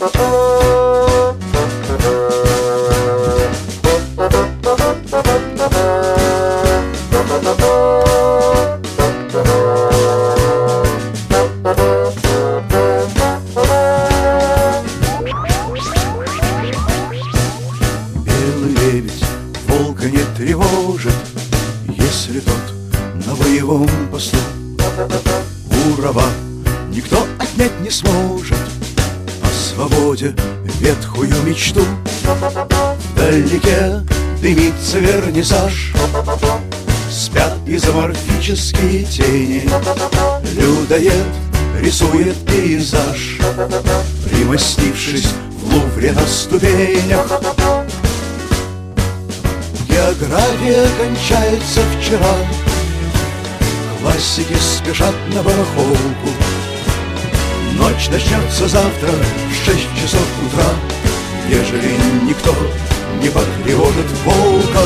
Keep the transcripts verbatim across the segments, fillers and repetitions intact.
Белый лебедь волка не тревожит, если тот на боевом посту. У раба никто отнять не сможет о свободе ветхую мечту. Вдалеке дымится вернисаж, спят изоморфические тени. Людоед рисует пейзаж, примостившись в Лувре на ступенях. География кончается вчера, классики спешат на барахолку. Ночь начнется завтра в шесть часов утра, ежели никто не потревожит волка.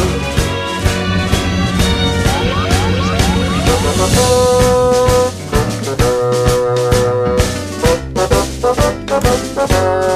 Thank you.